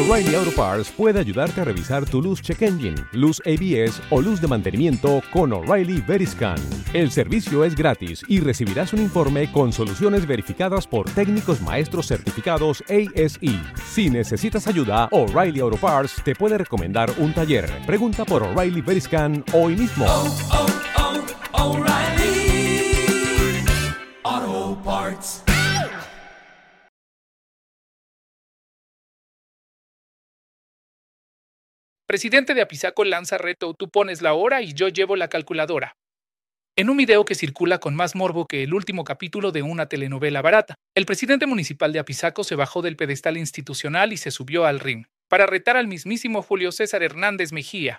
O'Reilly Auto Parts puede ayudarte a revisar tu luz check engine, luz ABS o luz de mantenimiento con O'Reilly Veriscan. El servicio es gratis y recibirás un informe con soluciones verificadas por técnicos maestros certificados ASE. Si necesitas ayuda, O'Reilly Auto Parts te puede recomendar un taller. Pregunta por O'Reilly Veriscan hoy mismo. O'Reilly Auto Parts. Presidente de Apizaco lanza reto "Tú pones la hora y yo llevo la calculadora". En un video que circula con más morbo que el último capítulo de una telenovela barata, el presidente municipal de Apizaco se bajó del pedestal institucional y se subió al ring para retar al mismísimo Julio César Hernández Mejía.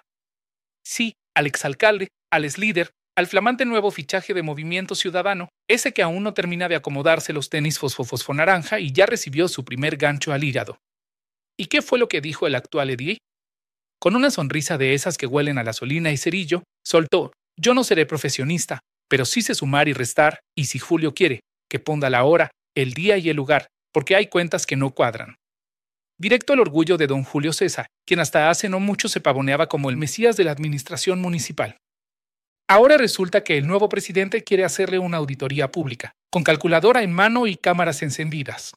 Sí, al exalcalde, al exlíder, al flamante nuevo fichaje de Movimiento Ciudadano, ese que aún no termina de acomodarse los tenis fosfo naranja y ya recibió su primer gancho al hígado. ¿Y qué fue lo que dijo el actual edil? Con una sonrisa de esas que huelen a gasolina y cerillo, soltó: "Yo no seré profesionista, pero sí sé sumar y restar, y si Julio quiere, que ponga la hora, el día y el lugar, porque hay cuentas que no cuadran". Directo al orgullo de don Julio César, quien hasta hace no mucho se pavoneaba como el mesías de la administración municipal. Ahora resulta que el nuevo presidente quiere hacerle una auditoría pública, con calculadora en mano y cámaras encendidas.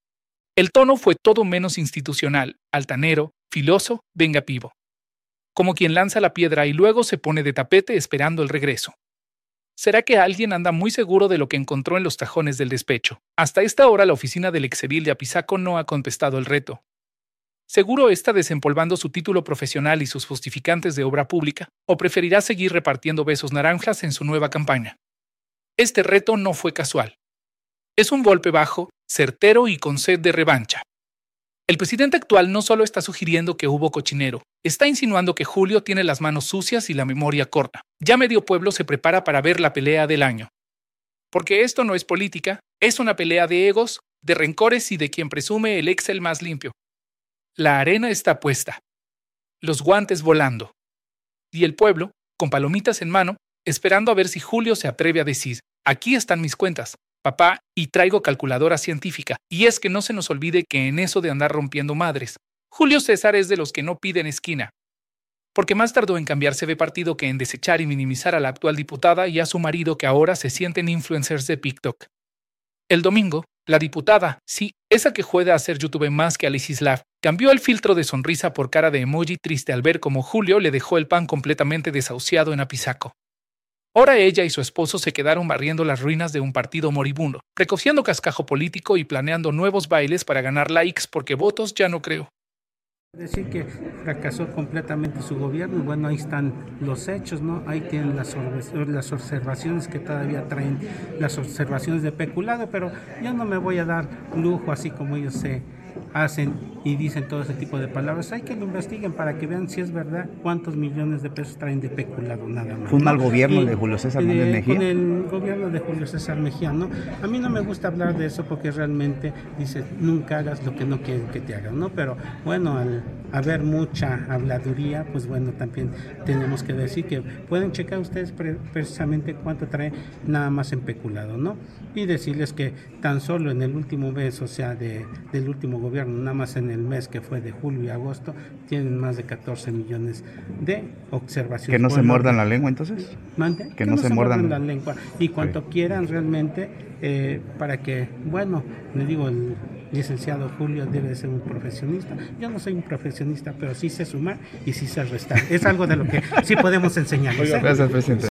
El tono fue todo menos institucional, altanero, filoso, vengativo. Como quien lanza la piedra y luego se pone de tapete esperando el regreso. ¿Será que alguien anda muy seguro de lo que encontró en los cajones del despecho? Hasta esta hora la oficina del exedil de Apizaco no ha contestado el reto. Seguro está desempolvando su título profesional y sus justificantes de obra pública, o preferirá seguir repartiendo besos naranjas en su nueva campaña. Este reto no fue casual. Es un golpe bajo, certero y con sed de revancha. El presidente actual no solo está sugiriendo que hubo cochinero, está insinuando que Julio tiene las manos sucias y la memoria corta. Ya medio pueblo se prepara para ver la pelea del año. Porque esto no es política, es una pelea de egos, de rencores y de quien presume el Excel más limpio. La arena está puesta, los guantes volando, y el pueblo, con palomitas en mano, esperando a ver si Julio se atreve a decir: "Aquí están mis cuentas, papá, y traigo calculadora científica". Y es que no se nos olvide que en eso de andar rompiendo madres, Julio César es de los que no piden esquina. Porque más tardó en cambiarse de partido que en desechar y minimizar a la actual diputada y a su marido, que ahora se sienten influencers de TikTok. El domingo, la diputada, sí, esa que juega a hacer YouTube más que Alice Slav, cambió el filtro de sonrisa por cara de emoji triste al ver cómo Julio le dejó el pan completamente desahuciado en Apizaco. Ahora ella y su esposo se quedaron barriendo las ruinas de un partido moribundo, recociendo cascajo político y planeando nuevos bailes para ganar likes, porque votos ya no creo. Decir que fracasó completamente su gobierno, bueno, ahí están los hechos, ¿no? Ahí tienen las observaciones que todavía traen, las observaciones de peculado, pero yo no me voy a dar lujo así como ellos se hacen y dicen todo ese tipo de palabras. Hay que lo investiguen para que vean si es verdad cuántos millones de pesos traen de peculado, nada más. ¿Fue un mal gobierno de Julio César Mejía? Con el gobierno de Julio César Mejía, ¿no? A mí no me gusta hablar de eso porque realmente dice: nunca hagas lo que no quieren que te hagan, ¿no? Pero bueno, al haber mucha habladuría, pues bueno, también tenemos que decir que pueden checar ustedes precisamente cuánto trae nada más en peculado, ¿no? Y decirles que tan solo en el último mes, o sea, del último gobierno, nada más en el mes que fue de julio y agosto, tienen más de 14 millones de observaciones. ¿Que no se muerdan la lengua entonces? ¿Mande? Que no se muerdan la lengua. Y cuanto quieran realmente, para que, bueno, le digo, el licenciado Julio debe de ser un profesionista. Yo no soy un profesionista, pero sí sé sumar y sí sé restar. Es algo de lo que sí podemos enseñarles. Gracias, presidente.